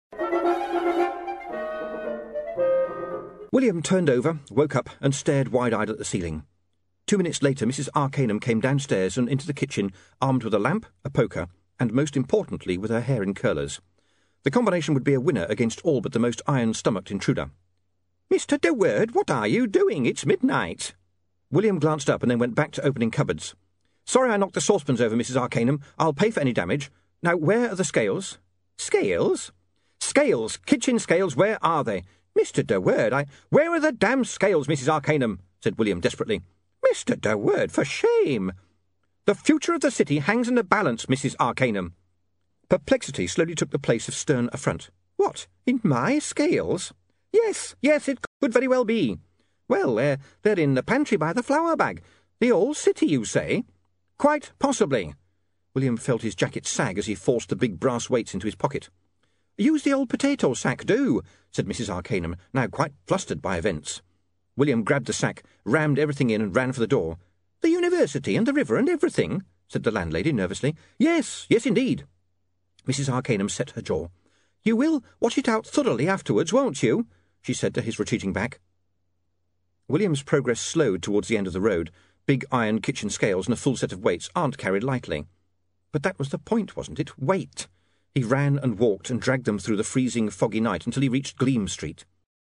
William turned over, woke up, and stared wide-eyed at the ceiling. 2 minutes later, Mrs. Arcanum came downstairs and into the kitchen, armed with a lamp, a poker, and most importantly with her hair in curlers. The combination would be a winner against all but the most iron-stomached intruder. "Mr. De Word, what are you doing? It's midnight." William glanced up and then went back to opening cupboards. "Sorry I knocked the saucepans over, Mrs. Arcanum. I'll pay for any damage. Now, where are the scales?" "Scales?" "Scales! Kitchen scales, where are they?" "Mr. De Word, Where are the damn scales, Mrs. Arcanum?" said William desperately. "Mr. De Word, for shame!" "The future of the city hangs in the balance, Mrs. Arcanum." Perplexity slowly took the place of stern affront. "What, in my scales?" Yes, it could very well be." "Well, they're in the pantry by the flour bag. The whole city, you say?" "Quite possibly." William felt his jacket sag as he forced the big brass weights into his pocket. "Use the old potato sack, do," said Mrs. Arcanum, now quite flustered by events. William grabbed the sack, rammed everything in and ran for the door. "The university and the river and everything?" said the landlady nervously. Yes, indeed." Mrs. Arcanum set her jaw. "You will wash it out thoroughly afterwards, won't you?" she said to his retreating back. William's progress slowed towards the end of the road. Big iron kitchen scales and a full set of weights aren't carried lightly. But that was the point, wasn't it? Weight. He ran and walked and dragged them through the freezing, foggy night until he reached Gleam Street.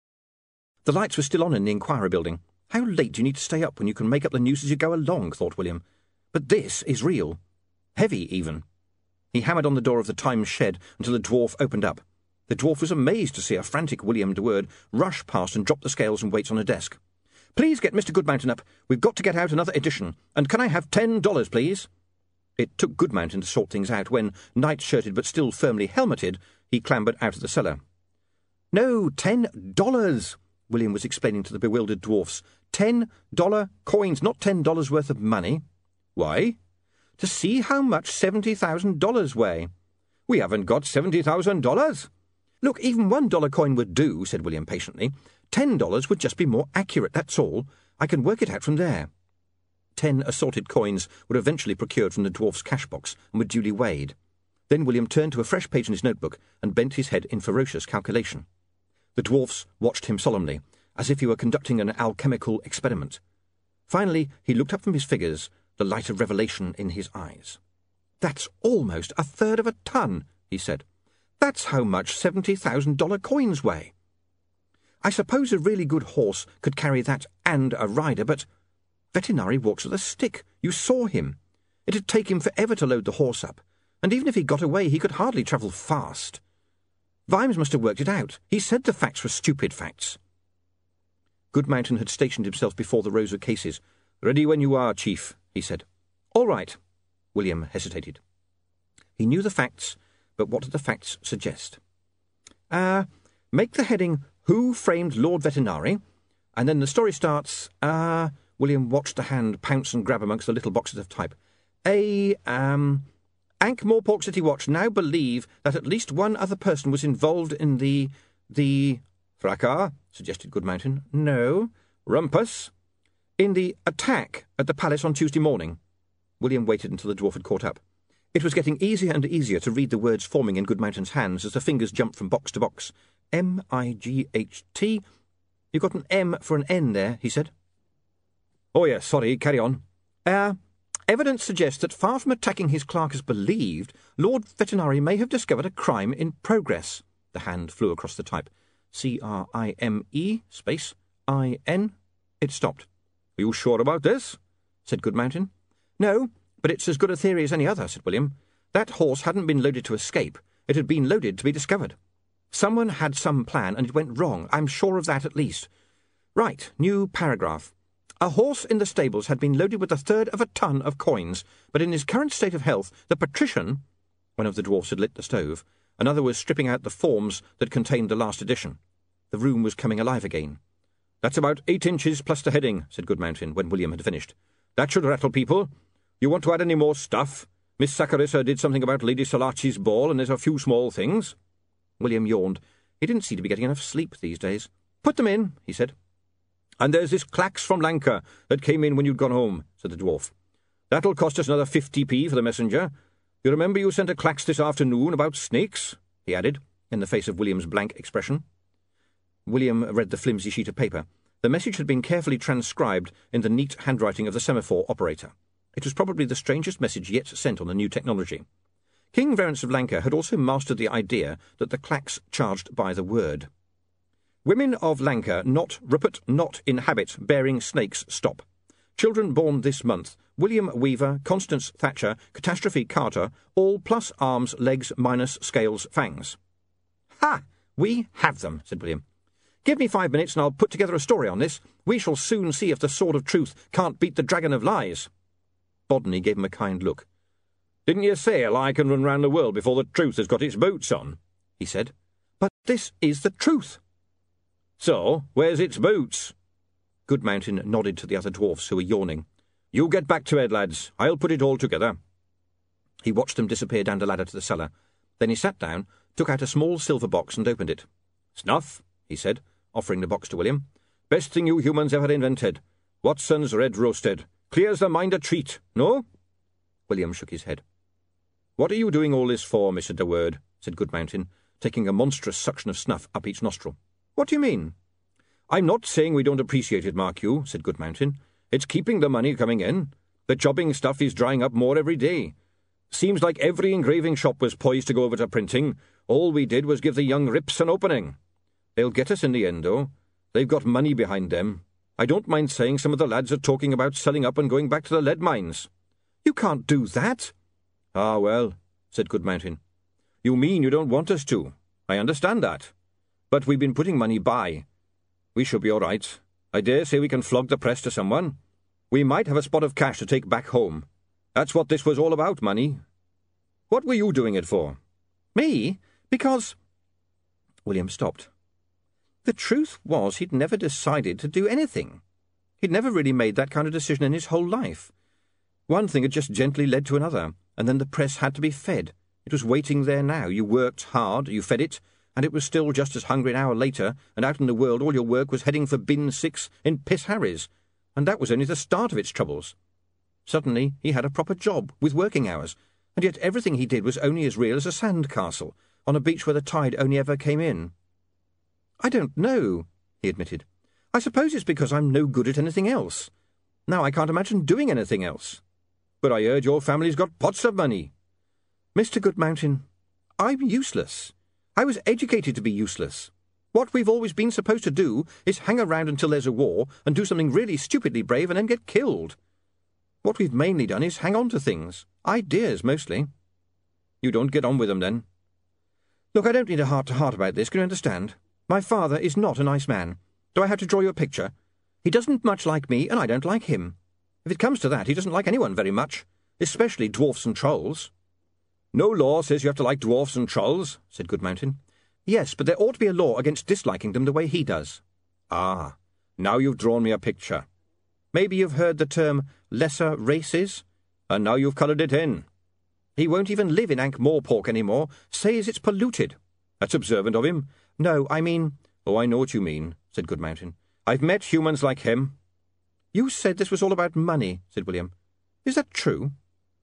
The lights were still on in the Inquiry building. How late do you need to stay up when you can make up the news as you go along, thought William. But this is real. Heavy, even. He hammered on the door of the Times shed until the dwarf opened up. The dwarf was amazed to see a frantic William De Word rush past and drop the scales and weights on a desk. "Please get Mr. Goodmountain up. We've got to get out another edition. And can I have $10, please?" It took Goodmountain to sort things out when, night-shirted but still firmly helmeted, he clambered out of the cellar. "No, $10, William was explaining to the bewildered dwarfs. $10 coins, not $10 worth of money. "Why?" "To see how much $70,000 weigh." "We haven't got $70,000. "Look, even $1 coin would do," said William patiently. $10 would just be more accurate, that's all. I can work it out from there." 10 assorted coins were eventually procured from the dwarf's cash box and were duly weighed. Then William turned to a fresh page in his notebook and bent his head in ferocious calculation. The dwarfs watched him solemnly, as if he were conducting an alchemical experiment. Finally, he looked up from his figures, the light of revelation in his eyes. "That's almost a third of a ton," he said. "That's how much $70,000 coins weigh. I suppose a really good horse could carry that and a rider, but Vetinari walks with a stick. You saw him. It'd take him forever to load the horse up, and even if he got away, he could hardly travel fast. Vimes must have worked it out. He said the facts were stupid facts." Goodmountain had stationed himself before the rows of cases. "Ready when you are, Chief," he said. "All right." William hesitated. He knew the facts, but what did the facts suggest? Make the heading, "Who Framed Lord Vetinari?" and then the story starts, William watched the hand pounce and grab amongst the little boxes of type. Ankh-Morpork City Watch now believe that at least one other person was involved in the... Fracas, suggested Goodmountain. No. Rumpus. In the attack at the palace on Tuesday morning. William waited until the dwarf had caught up. It was getting easier and easier to read the words forming in Goodmountain's hands as the fingers jumped from box to box. M-I-G-H-T. "You got an M for an N there," he said. "Oh, yes, sorry, carry on." Evidence suggests that far from attacking his clerk as believed, Lord Vetinari may have discovered a crime in progress." The hand flew across the type. C-R-I-M-E, space, I-N. It stopped. "Are you sure about this?" said Goodmountain. "No, but it's as good a theory as any other," said William. "That horse hadn't been loaded to escape. It had been loaded to be discovered. Someone had some plan, and it went wrong. I'm sure of that at least. Right, new paragraph. A horse in the stables had been loaded with a third of a ton of coins, but in his current state of health, the patrician—" One of the dwarfs had lit the stove. Another was stripping out the forms that contained the last edition. The room was coming alive again. "That's about 8 inches plus the heading," said Goodmountain, when William had finished. "That should rattle people. You want to add any more stuff? Miss Saccharissa did something about Lady Salaci's ball, and there's a few small things." William yawned. He didn't seem to be getting enough sleep these days. "Put them in," he said. "And there's this clax from Lanka that came in when you'd gone home," said the dwarf. "That'll cost us another 50p for the messenger. You remember you sent a clax this afternoon about snakes?" he added. in the face of William's blank expression. William read the flimsy sheet of paper. The message had been carefully transcribed in the neat handwriting of the semaphore operator. It was probably the strangest message yet sent on the new technology. King Verence of Lanka had also mastered the idea that the clacks charged by the word. Women of Lanka not Rupert not inhabit bearing snakes stop. Children born this month, William Weaver, Constance Thatcher, Catastrophe Carter, all plus arms, legs, minus scales, fangs. Ha! We have them, said William. Give me 5 minutes and I'll put together a story on this. We shall soon see if the sword of truth can't beat the dragon of lies. Bodney gave him a kind look. Didn't you say a lie can run round the world before the truth has got its boots on? He said. But this is the truth. So, where's its boots? Goodmountain nodded to the other dwarfs who were yawning. You get back to bed, lads. I'll put it all together. He watched them disappear down the ladder to the cellar. Then he sat down, took out a small silver box and opened it. Snuff, he said, offering the box to William. Best thing you humans ever invented. Watson's red roasted. Clears the mind a treat, no? William shook his head. What are you doing all this for, Mr. De Word? Said Goodmountain, taking a monstrous suction of snuff up each nostril. What do you mean? I'm not saying we don't appreciate it, mark you, said Goodmountain. It's keeping the money coming in. The jobbing stuff is drying up more every day. Seems like every engraving shop was poised to go over to printing. All we did was give the young rips an opening. They'll get us in the end, though. They've got money behind them. I don't mind saying some of the lads are talking about selling up and going back to the lead mines. You can't do that. Ah, well, said Goodmountain. You mean you don't want us to. I understand that. But we've been putting money by. We should be all right. I dare say we can flog the press to someone. We might have a spot of cash to take back home. That's what this was all about, money. What were you doing it for? Me? Because... William stopped. The truth was he'd never decided to do anything. He'd never really made that kind of decision in his whole life. One thing had just gently led to another, and then the press had to be fed. It was waiting there now. You worked hard, you fed it, and it was still just as hungry an hour later, and out in the world all your work was heading for bin 6 in Piss Harry's, and that was only the start of its troubles. Suddenly he had a proper job, with working hours, and yet everything he did was only as real as a sand castle, on a beach where the tide only ever came in. I don't know, he admitted. I suppose it's because I'm no good at anything else. Now I can't imagine doing anything else. But I heard your family's got pots of money. Mr. Goodmountain, I'm useless. I was educated to be useless. What we've always been supposed to do is hang around until there's a war and do something really stupidly brave and then get killed. What we've mainly done is hang on to things. Ideas, mostly. You don't get on with them, then. Look, I don't need a heart-to-heart about this, can you understand? My father is not a nice man. Do I have to draw you a picture? He doesn't much like me, and I don't like him. If it comes to that, he doesn't like anyone very much, especially dwarfs and trolls. No law says you have to like dwarfs and trolls, said Goodmountain. Yes, but there ought to be a law against disliking them the way he does. Ah, now you've drawn me a picture. Maybe you've heard the term lesser races, and now you've coloured it in. He won't even live in Ankh-Morpork any more, says it's polluted. That's observant of him. No, I mean... Oh, I know what you mean, said Goodmountain. I've met humans like him. You said this was all about money, said William. Is that true?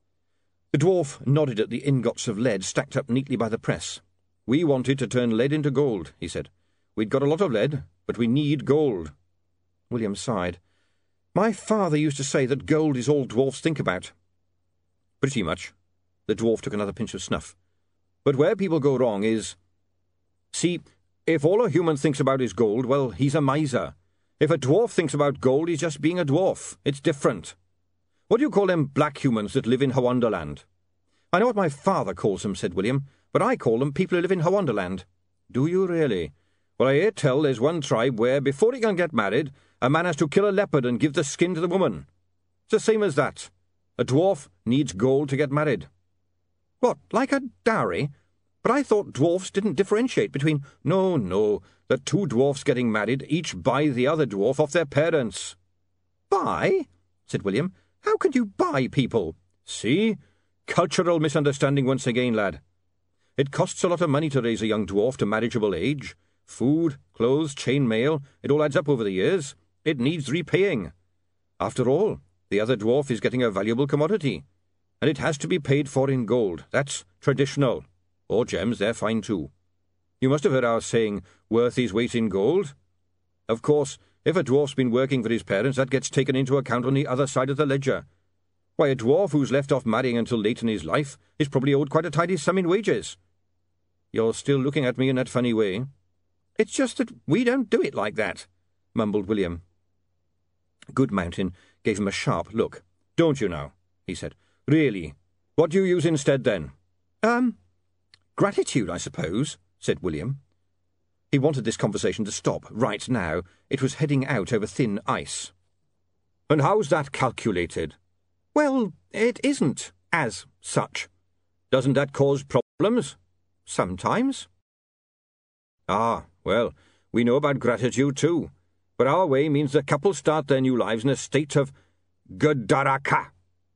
The dwarf nodded at the ingots of lead stacked up neatly by the press. We wanted to turn lead into gold, he said. We'd got a lot of lead, but we need gold. William sighed. My father used to say that gold is all dwarfs think about. Pretty much. The dwarf took another pinch of snuff. But where people go wrong is... See, if all a human thinks about is gold, well, he's a miser. If a dwarf thinks about gold, he's just being a dwarf. It's different. What do you call them black humans that live in Hawonderland? I know what my father calls them, said William, but I call them people who live in Hawonderland. Do you really? Well, I hear tell there's one tribe where, before he can get married, a man has to kill a leopard and give the skin to the woman. It's the same as that. A dwarf needs gold to get married. What, like a dowry? But I thought dwarfs didn't differentiate between... No, the two dwarfs getting married each buy the other dwarf off their parents. Buy? Said William. How can you buy people? See? Cultural misunderstanding once again, lad. It costs a lot of money to raise a young dwarf to marriageable age. Food, clothes, chain mail, it all adds up over the years. It needs repaying. After all, the other dwarf is getting a valuable commodity, and it has to be paid for in gold. That's traditional. Or gems, they're fine too. You must have heard our saying, worth his weight in gold. Of course, if a dwarf's been working for his parents, that gets taken into account on the other side of the ledger. Why, a dwarf who's left off marrying until late in his life is probably owed quite a tidy sum in wages. You're still looking at me in that funny way. It's just that we don't do it like that, mumbled William. Goodmountain gave him a sharp look. Don't you now? He said. Really? What do you use instead, then? Gratitude, I suppose, said William. He wanted this conversation to stop right now. It was heading out over thin ice. And how's that calculated? Well, it isn't, as such. Doesn't that cause problems? Sometimes. Ah, well, we know about gratitude too. But our way means the couple start their new lives in a state of Gudaraka.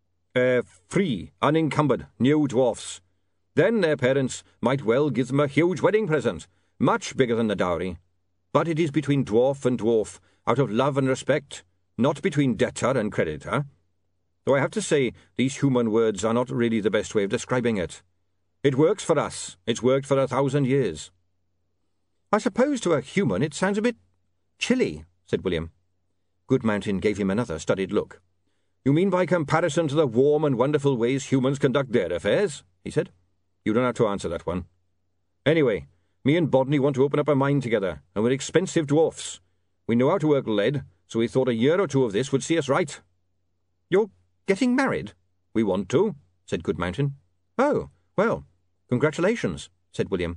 Free, unencumbered, new dwarfs. Then their parents might well give them a huge wedding present, much bigger than the dowry. But it is between dwarf and dwarf, out of love and respect, not between debtor and creditor. Though I have to say, these human words are not really the best way of describing it. It works for us. It's worked for 1,000 years. I suppose to a human it sounds a bit chilly, said William. Goodmountain gave him another studied look. You mean by comparison to the warm and wonderful ways humans conduct their affairs? He said. You don't have to answer that one. Anyway, me and Bodney want to open up a mine together, and we're expensive dwarfs. We know how to work lead, so we thought a year or two of this would see us right. You're getting married? We want to, said Goodmountain. Oh, well, congratulations, said William.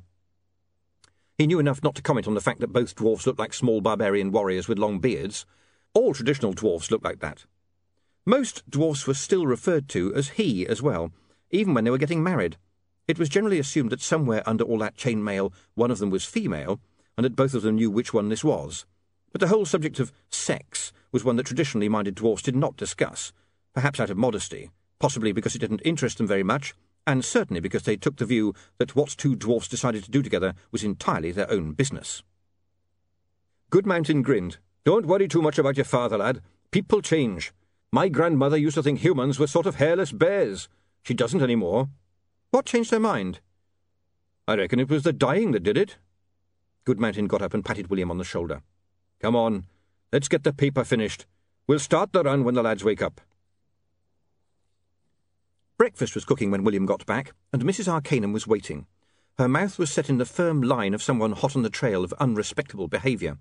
He knew enough not to comment on the fact that both dwarfs looked like small barbarian warriors with long beards. All traditional dwarfs looked like that. Most dwarfs were still referred to as he as well, even when they were getting married. It was generally assumed that somewhere under all that chain mail one of them was female, and that both of them knew which one this was. But the whole subject of sex was one that traditionally minded dwarfs did not discuss, perhaps out of modesty, possibly because it didn't interest them very much, and certainly because they took the view that what two dwarfs decided to do together was entirely their own business. Goodmountain grinned. Don't worry too much about your father, lad. People change. My grandmother used to think humans were sort of hairless bears. She doesn't any more. What changed her mind? I reckon it was the dying that did it. Goodmountain got up and patted William on the shoulder. Come on, let's get the paper finished. We'll start the run when the lads wake up. Breakfast was cooking when William got back, and Mrs. Arcanum was waiting. Her mouth was set in the firm line of someone hot on the trail of unrespectable behaviour.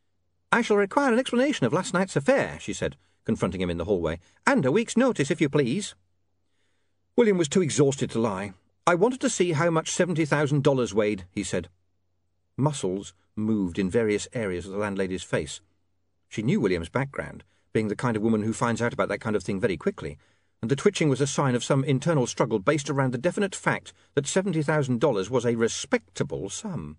I shall require an explanation of last night's affair, she said, confronting him in the hallway, and a week's notice, if you please. William was too exhausted to lie. I wanted to see how much $70,000 weighed, he said. Muscles moved in various areas of the landlady's face. She knew William's background, being the kind of woman who finds out about that kind of thing very quickly, and the twitching was a sign of some internal struggle based around the definite fact that $70,000 was a respectable sum.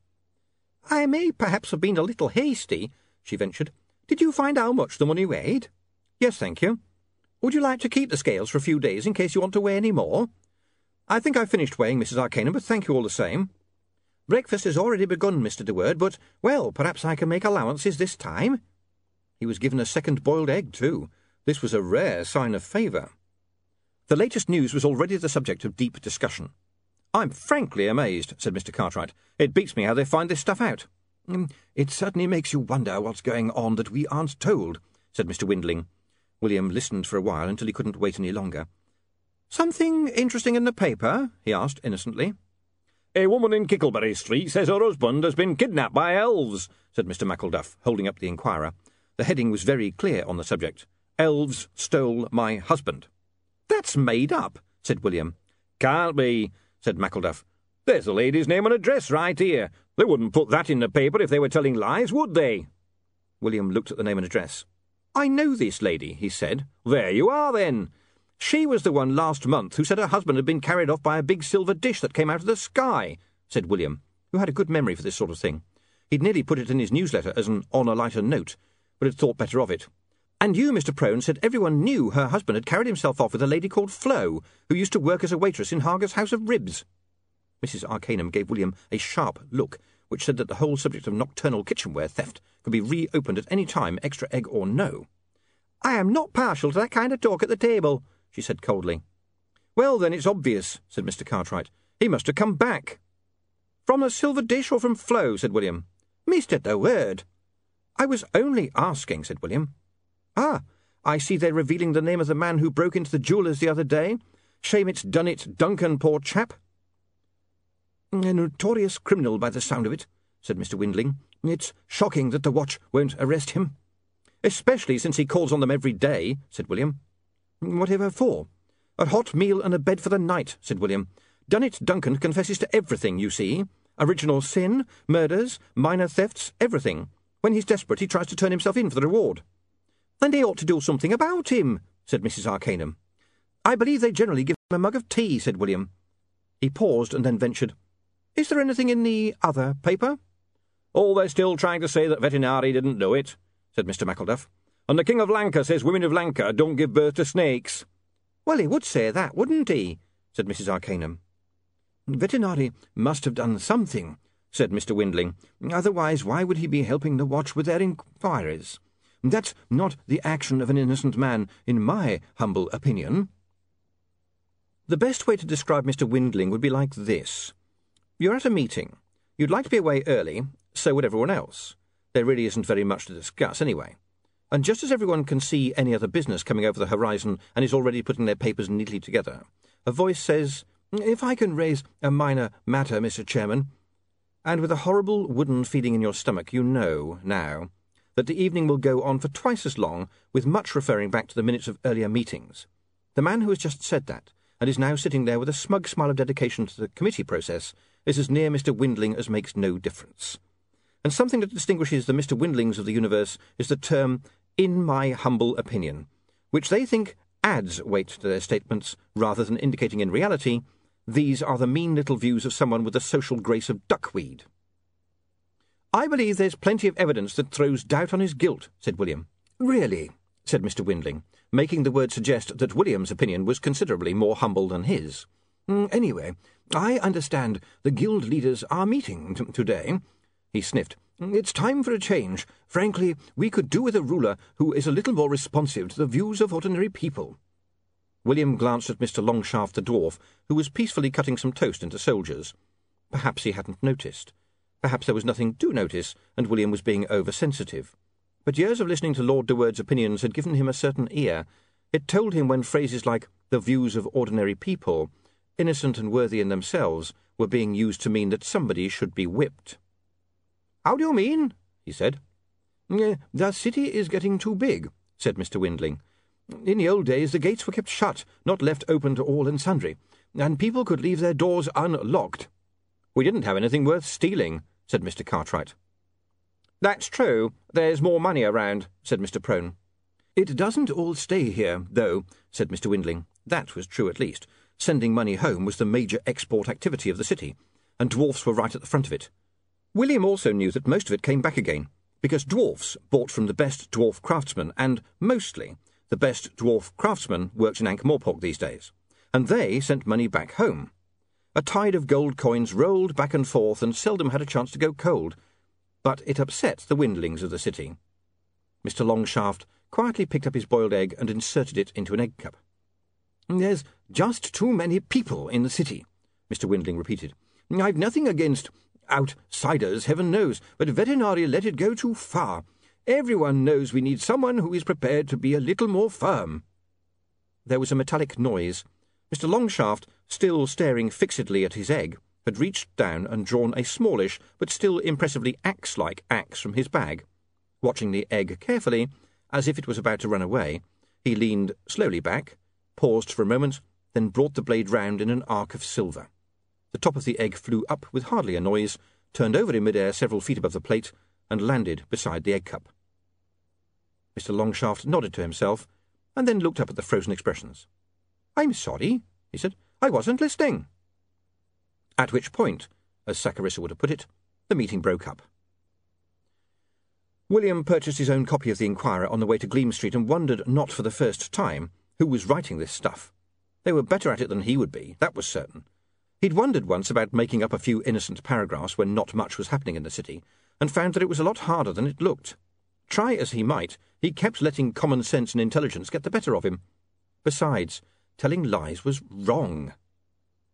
I may perhaps have been a little hasty, she ventured. Did you find how much the money weighed? Yes, thank you. Would you like to keep the scales for a few days in case you want to weigh any more? I think I've finished weighing, Mrs. Arcanum, but thank you all the same. Breakfast has already begun, Mr. De Word, but, well, perhaps I can make allowances this time. He was given a second boiled egg, too. This was a rare sign of favour. The latest news was already the subject of deep discussion. I'm frankly amazed, said Mr. Cartwright. It beats me how they find this stuff out. It certainly makes you wonder what's going on that we aren't told, said Mr. Windling. William listened for a while until he couldn't wait any longer. Something interesting in the paper? He asked innocently. A woman in Kickleberry Street says her husband has been kidnapped by elves, said Mr. McElduff, holding up the Inquirer. The heading was very clear on the subject. Elves stole my husband. That's made up, said William. Can't be, said McElduff. There's the lady's name and address right here. They wouldn't put that in the paper if they were telling lies, would they? William looked at the name and address. I know this lady, he said. There you are, then. She was the one last month who said her husband had been carried off by a big silver dish that came out of the sky, said William, who had a good memory for this sort of thing. He'd nearly put it in his newsletter as an on a lighter note, but had thought better of it. And you, Mr. Prone, said everyone knew her husband had carried himself off with a lady called Flo, who used to work as a waitress in Harger's House of Ribs. Mrs. Arcanum gave William a sharp look, which said that the whole subject of nocturnal kitchenware theft could be reopened at any time, extra egg or no. I am not partial to that kind of talk at the table, she said coldly. Well, then it's obvious, said Mr. Cartwright. He must have come back. From the silver dish or from Flo? Said William. Missed at the word. I was only asking, said William. Ah, I see they're revealing the name of the man who broke into the jeweller's the other day. Shame it's done it, Duncan, poor chap. A notorious criminal by the sound of it, said Mr. Windling. It's shocking that the watch won't arrest him. Especially since he calls on them every day, said William. Whatever for? A hot meal and a bed for the night, said William. Dunnit Duncan confesses to everything, you see. Original sin, murders, minor thefts, everything. When he's desperate, he tries to turn himself in for the reward. Then they ought to do something about him, said Mrs. Arcanum. I believe they generally give him a mug of tea, said William. He paused and then ventured. Is there anything in the other paper? Oh, they're still trying to say that Vetinari didn't know it, said Mr. McElduff. And the King of Lanka says women of Lanka don't give birth to snakes. Well, he would say that, wouldn't he? Said Mrs. Arcanum. Vetinari must have done something, said Mr. Windling. Otherwise, why would he be helping the watch with their inquiries? That's not the action of an innocent man, in my humble opinion. The best way to describe Mr. Windling would be like this. You're at a meeting. You'd like to be away early, so would everyone else. There really isn't very much to discuss, anyway. And just as everyone can see any other business coming over the horizon and is already putting their papers neatly together, a voice says, If I can raise a minor matter, Mr. Chairman. And with a horrible wooden feeling in your stomach, you know, now, that the evening will go on for twice as long, with much referring back to the minutes of earlier meetings. The man who has just said that, and is now sitting there with a smug smile of dedication to the committee process, is as near Mr. Windling as makes no difference. And something that distinguishes the Mr. Windlings of the universe is the term, in my humble opinion, which they think adds weight to their statements rather than indicating in reality, these are the mean little views of someone with the social grace of duckweed. I believe there's plenty of evidence that throws doubt on his guilt, said William. Really, said Mr. Windling, making the word suggest that William's opinion was considerably more humble than his. Anyway, I understand the guild leaders are meeting today. He sniffed. It's time for a change. Frankly, we could do with a ruler who is a little more responsive to the views of ordinary people. William glanced at Mr. Longshaft the dwarf, who was peacefully cutting some toast into soldiers. Perhaps he hadn't noticed. Perhaps there was nothing to notice, and William was being over-sensitive. But years of listening to Lord de Word's opinions had given him a certain ear. It told him when phrases like the views of ordinary people, innocent and worthy in themselves, were being used to mean that somebody should be whipped. How do you mean? He said. The city is getting too big, said Mr. Windling. In the old days the gates were kept shut, not left open to all and sundry, and people could leave their doors unlocked. We didn't have anything worth stealing, said Mr. Cartwright. That's true. There's more money around, said Mr. Prone. It doesn't all stay here, though, said Mr. Windling. That was true at least. Sending money home was the major export activity of the city, and dwarfs were right at the front of it. William also knew that most of it came back again, because dwarfs bought from the best dwarf craftsmen, and, mostly, the best dwarf craftsmen worked in Ankh-Morpork these days, and they sent money back home. A tide of gold coins rolled back and forth and seldom had a chance to go cold, but it upset the Windlings of the city. Mr. Longshaft quietly picked up his boiled egg and inserted it into an egg cup. There's just too many people in the city, Mr. Windling repeated. I've nothing against outsiders, heaven knows, but Vetinari let it go too far. Everyone knows we need someone who is prepared to be a little more firm. There was a metallic noise. Mr. Longshaft, still staring fixedly at his egg, had reached down and drawn a smallish but still impressively axe-like axe from his bag. Watching the egg carefully, as if it was about to run away, he leaned slowly back, paused for a moment, then brought the blade round in an arc of silver. The top of the egg flew up with hardly a noise, turned over in mid-air several feet above the plate, and landed beside the egg cup. Mr. Longshaft nodded to himself, and then looked up at the frozen expressions. I'm sorry, he said. I wasn't listening. At which point, as Saccharissa would have put it, the meeting broke up. William purchased his own copy of the Inquirer on the way to Gleam Street and wondered, not for the first time, who was writing this stuff. They were better at it than he would be, that was certain. He'd wondered once about making up a few innocent paragraphs when not much was happening in the city, and found that it was a lot harder than it looked. Try as he might, he kept letting common sense and intelligence get the better of him. Besides, telling lies was wrong.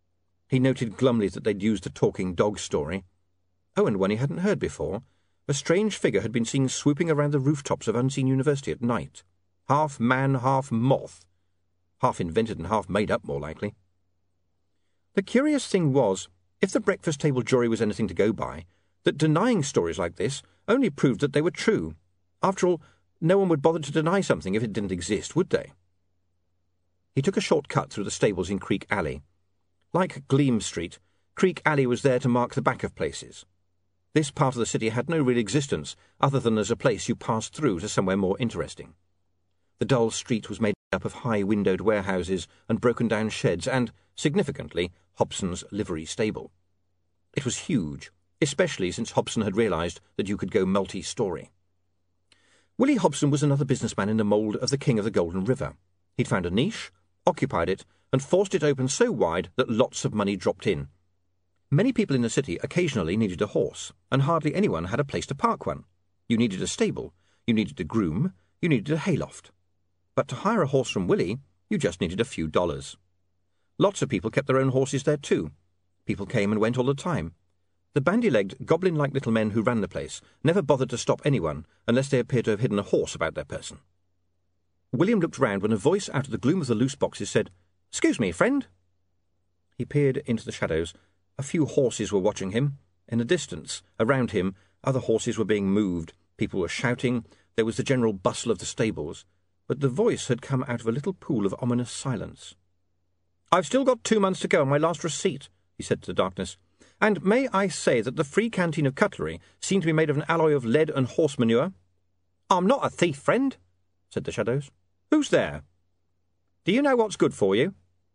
He noted glumly that they'd used the talking dog story. Oh, and one he hadn't heard before. A strange figure had been seen swooping around the rooftops of Unseen University at night. Half man, half moth. Half invented and half made up, more likely. The curious thing was, if the breakfast table jury was anything to go by, that denying stories like this only proved that they were true. After all, no one would bother to deny something if it didn't exist, would they? He took a short cut through the stables in Creek Alley. Like Gleam Street, Creek Alley was there to mark the back of places. This part of the city had no real existence other than as a place you passed through to somewhere more interesting. The dull street was made up of high-windowed warehouses and broken-down sheds and, significantly, Hobson's livery stable. It was huge, especially since Hobson had realised that you could go multi-storey. Willie Hobson was another businessman in the mould of the King of the Golden River. He'd found a niche, occupied it, and forced it open so wide that lots of money dropped in. Many people in the city occasionally needed a horse, and hardly anyone had a place to park one. You needed a stable, you needed a groom, you needed a hayloft. But to hire a horse from Willie, you just needed a few dollars. Lots of people kept their own horses there too. People came and went all the time. The bandy-legged, goblin-like little men who ran the place never bothered to stop anyone unless they appeared to have hidden a horse about their person. William looked round when a voice out of the gloom of the loose boxes said, "Excuse me, friend." He peered into the shadows. A few horses were watching him. In the distance, around him, other horses were being moved. People were shouting. There was the general bustle of the stables. But the voice had come out of a little pool of ominous silence. "I've still got 2 months to go on my last receipt," he said to the darkness. "And may I say that the free canteen of cutlery seemed to be made of an alloy of lead and horse manure?" "I'm not a thief, friend," said the shadows. "Who's there?" "Do you know what's good for you?"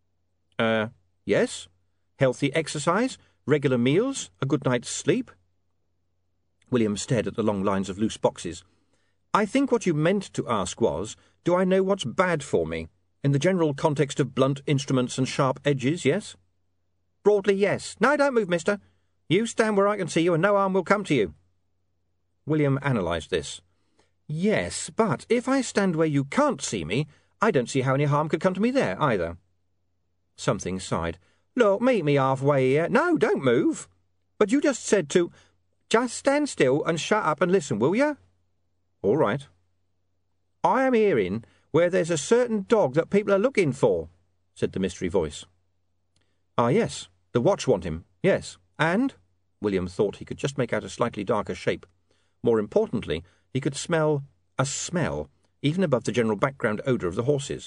Yes. Healthy exercise, regular meals, a good night's sleep." William stared at the long lines of loose boxes. "I think what you meant to ask was, do I know what's bad for me? In the general context of blunt instruments and sharp edges, yes?" "Broadly, yes. No, don't move, mister. You stand where I can see you and no harm will come to you." William analysed this. "Yes, but if I stand where you can't see me, I don't see how any harm could come to me there, either." Something sighed. "Look, meet me halfway here. No, don't move. But you just said to... Just stand still and shut up and listen, will you?" "All right." "I am hearing where there's a certain dog that people are looking for," said the mystery voice. "Ah, yes. The watch want him. Yes. And?" William thought he could just make out a slightly darker shape. More importantly, he could smell a smell, even above the general background odour of the horses.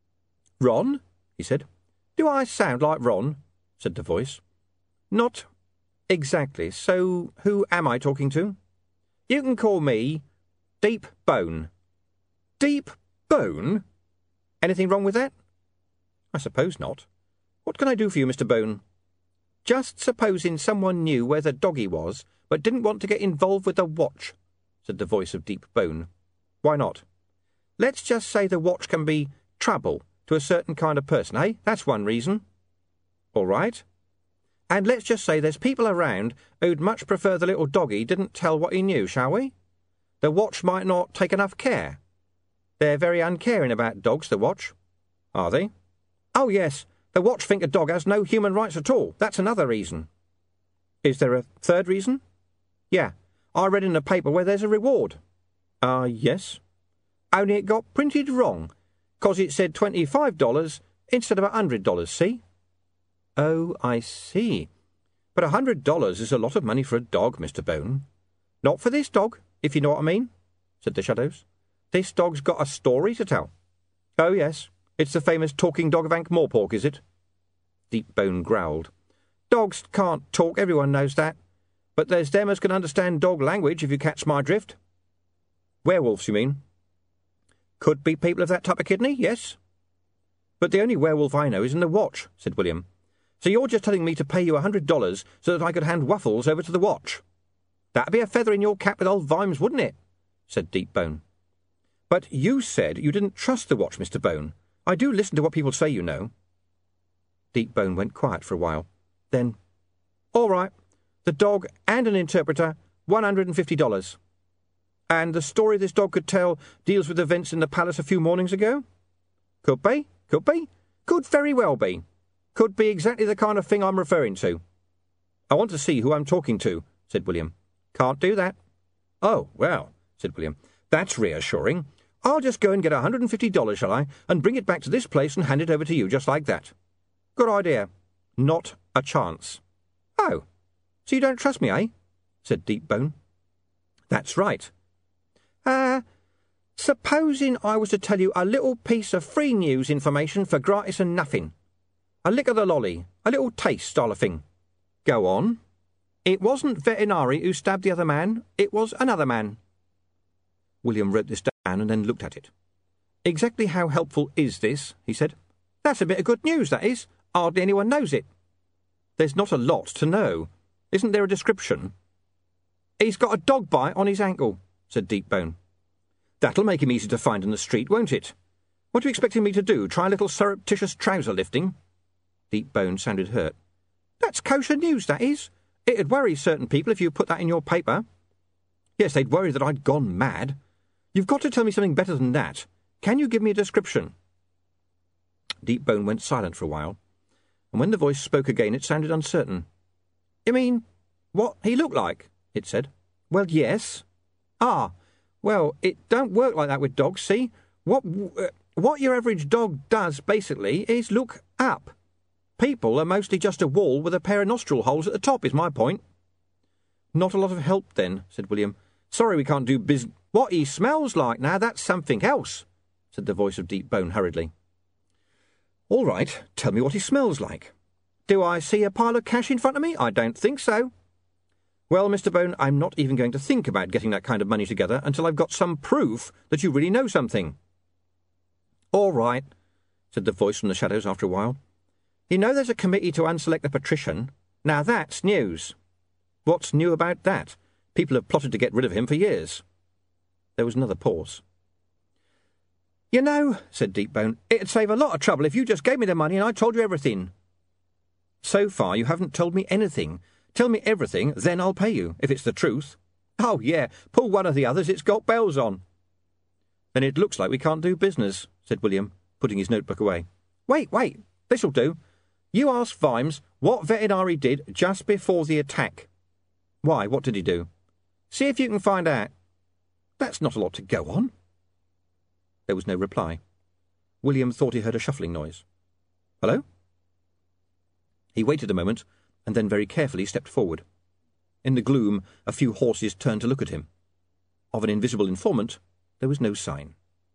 "Ron?" he said. "Do I sound like Ron?" said the voice. "Not exactly. So who am I talking to?" "You can call me Deep Bone." "Deep Bone? Anything wrong with that?" "I suppose not. What can I do for you, Mr. Bone?" "Just supposing someone knew where the doggy was, but didn't want to get involved with the watch," said the voice of Deep Bone. "Why not?" "Let's just say the watch can be trouble to a certain kind of person, eh? That's one reason." "All right." "And let's just say there's people around who'd much prefer the little doggy didn't tell what he knew, shall we? The watch might not take enough care. They're very uncaring about dogs, the watch." "Are they?" "Oh, yes. The watch think a dog has no human rights at all. That's another reason." "Is there a third reason?" "Yeah. I read in the paper where there's a reward." Yes." "Only it got printed wrong, 'cause it said $25 instead of $100, see?" "Oh, I see. But $100 is a lot of money for a dog, Mr. Bone." "Not for this dog, if you know what I mean," said the shadows. "This dog's got a story to tell." "Oh, yes. It's the famous talking dog of Ankh-Morpork, is it?" Deep Bone growled. "Dogs can't talk, everyone knows that. But there's them as can understand dog language, if you catch my drift." "Werewolves, you mean?" "Could be people of that type of kidney, yes." "But the only werewolf I know is in the watch," said William. "So you're just telling me to pay you $100 so that I could hand Waffles over to the watch?" "That'd be a feather in your cap with old Vimes, wouldn't it?" said Deep Bone. "But you said you didn't trust the watch, Mr. Bone. I do listen to what people say, you know." Deep Bone went quiet for a while. Then, "All right. The dog and an interpreter, $150. And the story this dog could tell deals with events in the palace a few mornings ago?" "Could be. Could be. Could very well be. Could be exactly the kind of thing I'm referring to. I want to see who I'm talking to, said William. Can't do that. Oh, well, said William. That's reassuring. I'll just go and get $150, shall I, and bring it back to this place and hand it over to you just like that. Good idea. Not a chance. Oh, so you don't trust me, eh? Said Deepbone. That's right. Supposing I was to tell you a little piece of free news information for gratis and nothing. A lick of the lolly, a little taste style of thing. Go on. It wasn't Vetinari who stabbed the other man, it was another man. William wrote this down and then looked at it. Exactly how helpful is this? He said. That's a bit of good news, that is. Hardly anyone knows it. There's not a lot to know. Isn't there a description? He's got a dog bite on his ankle, said Deepbone. That'll make him easy to find in the street, won't it? What are you expecting me to do, try a little surreptitious trouser lifting? Deepbone sounded hurt. That's kosher news, that is. It'd worry certain people if you put that in your paper. Yes, they'd worry that I'd gone mad. You've got to tell me something better than that. Can you give me a description? Deepbone went silent for a while, and when the voice spoke again it sounded uncertain. You mean, what he looked like? It said. Well, yes. Ah, well, it don't work like that with dogs, see? What your average dog does, basically, is look up. People are mostly just a wall with a pair of nostril holes at the top, is my point. Not a lot of help, then, said William. Sorry we can't do What he smells like now, that's something else, said the voice of Deepbone hurriedly. All right, tell me what he smells like. Do I see a pile of cash in front of me? I don't think so. Well, Mr. Bone, I'm not even going to think about getting that kind of money together until I've got some proof that you really know something. All right, said the voice from the shadows after a while. You know there's a committee to unselect the patrician. Now that's news. What's new about that? People have plotted to get rid of him for years. There was another pause. You know, said Deepbone, it'd save a lot of trouble if you just gave me the money and I told you everything. So far you haven't told me anything. Tell me everything, then I'll pay you, if it's the truth. Oh, yeah, pull one of the others, it's got bells on. Then it looks like we can't do business, said William, putting his notebook away. Wait, this'll do. You ask Vimes what Vetinari did just before the attack. Why, what did he do? See if you can find out. That's not a lot to go on. There was no reply. William thought he heard a shuffling noise. Hello? He waited a moment, and then very carefully stepped forward. In the gloom, a few horses turned to look at him. Of an invisible informant, there was no sign.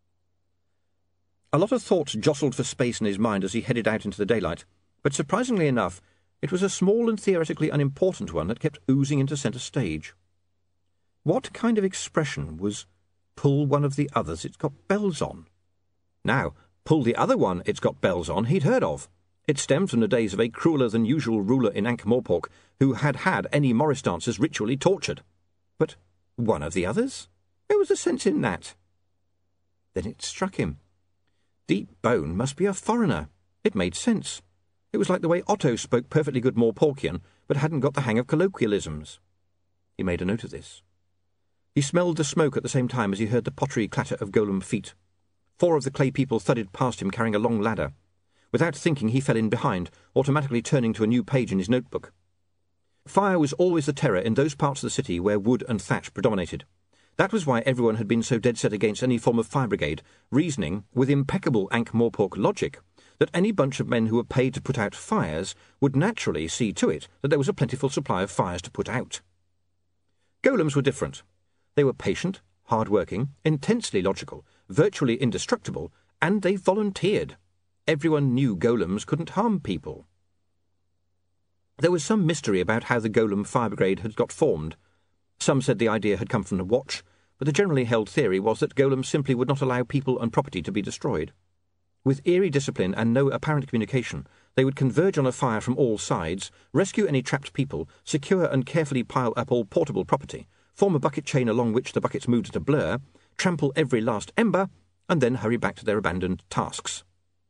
A lot of thoughts jostled for space in his mind as he headed out into the daylight, but surprisingly enough, it was a small and theoretically unimportant one that kept oozing into centre stage. What kind of expression was, pull one of the others, it's got bells on? Now, pull the other one, it's got bells on, he'd heard of. It stemmed from the days of a crueler-than-usual ruler in Ankh-Morpork who had had any Morris dancers ritually tortured. But one of the others? There was a sense in that. Then it struck him. Deepbone must be a foreigner. It made sense. It was like the way Otto spoke perfectly good Morporkian, but hadn't got the hang of colloquialisms. He made a note of this. He smelled the smoke at the same time as he heard the pottery clatter of golem feet. 4 of the clay people thudded past him carrying a long ladder. Without thinking, he fell in behind, automatically turning to a new page in his notebook. Fire was always the terror in those parts of the city where wood and thatch predominated. That was why everyone had been so dead set against any form of fire brigade, reasoning, with impeccable Ankh-Morpork logic, that any bunch of men who were paid to put out fires would naturally see to it that there was a plentiful supply of fires to put out. Golems were different. They were patient, hard-working, intensely logical, virtually indestructible, and they volunteered. Everyone knew golems couldn't harm people. There was some mystery about how the golem fire brigade had got formed. Some said the idea had come from the Watch, but the generally held theory was that golems simply would not allow people and property to be destroyed. With eerie discipline and no apparent communication, they would converge on a fire from all sides, rescue any trapped people, secure and carefully pile up all portable property, form a bucket chain along which the buckets moved at a blur, trample every last ember, and then hurry back to their abandoned tasks.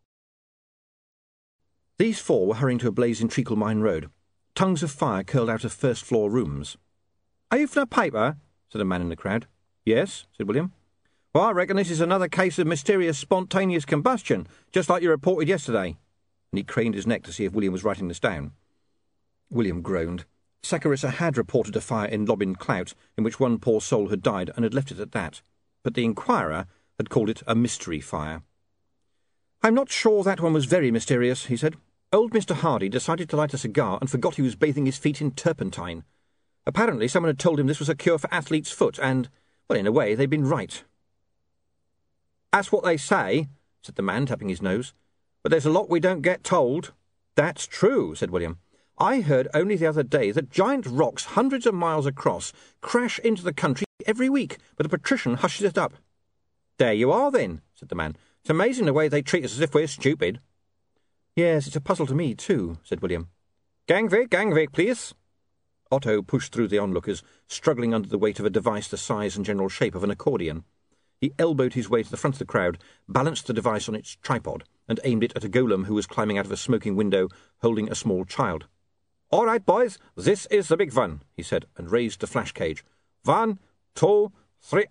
These 4 were hurrying to a blaze in Treacle Mine Road. Tongues of fire curled out of first-floor rooms. "Are you from a paper?" said a man in the crowd. "Yes," said William. "Well, I reckon this is another case of mysterious spontaneous combustion, just like you reported yesterday." and he craned his neck to see if William was writing this down. William groaned. Saccharissa had reported a fire in Lobbin Clout in which one poor soul had died and had left it at that, but the Inquirer had called it a mystery fire. "I'm not sure that one was very mysterious," he said. "Old Mr. Hardy decided to light a cigar and forgot he was bathing his feet in turpentine. Apparently someone had told him this was a cure for athlete's foot, and, well, in a way, they'd been right." "That's what they say," said the man, tapping his nose. "But there's a lot we don't get told." "That's true," said William. "I heard only the other day that giant rocks hundreds of miles across crash into the country every week, but the patrician hushes it up." "There you are, then," said the man. "It's amazing the way they treat us as if we're stupid." "Yes, it's a puzzle to me, too," said William. Gang Vic, please." Otto pushed through the onlookers, struggling under the weight of a device the size and general shape of an accordion. He elbowed his way to the front of the crowd, balanced the device on its tripod, and aimed it at a golem who was climbing out of a smoking window, holding a small child. "All right, boys, this is the big one," he said, and raised the flash cage. 1, 2, 3...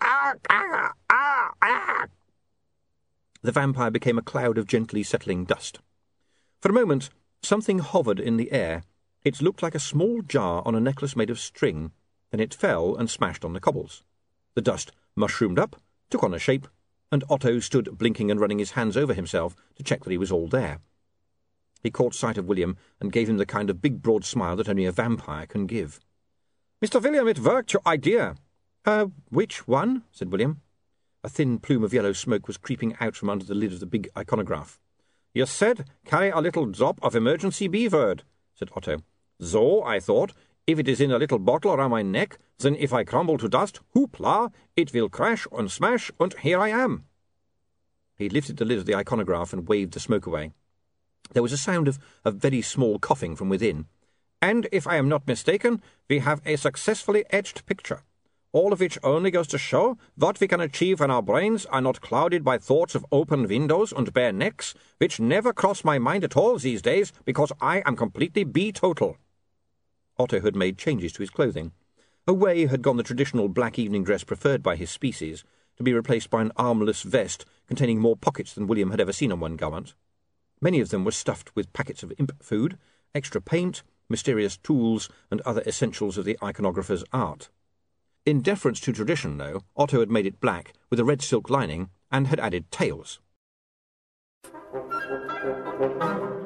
The vampire became a cloud of gently settling dust. For a moment, something hovered in the air. It looked like a small jar on a necklace made of string. Then it fell and smashed on the cobbles. The dust mushroomed up, took on a shape, and Otto stood blinking and running his hands over himself to check that he was all there. He caught sight of William and gave him the kind of big, broad smile that only a vampire can give. "Mr. William, it worked, your idea." Which one?" said William. A thin plume of yellow smoke was creeping out from under the lid of the big iconograph. "You said, carry a little drop of emergency B-word," said Otto. "So, I thought, if it is in a little bottle around my neck, then if I crumble to dust, hoopla, it will crash and smash, and here I am." He lifted the lid of the iconograph and waved the smoke away. There was a sound of very small coughing from within. "And if I am not mistaken, we have a successfully etched picture, all of which only goes to show what we can achieve when our brains are not clouded by thoughts of open windows and bare necks, which never cross my mind at all these days, because I am completely B-total." Otto had made changes to his clothing. Away had gone the traditional black evening dress preferred by his species, to be replaced by an armless vest containing more pockets than William had ever seen on one garment. Many of them were stuffed with packets of imp food, extra paint, mysterious tools, and other essentials of the iconographer's art. In deference to tradition, though, Otto had made it black, with a red silk lining, and had added tails.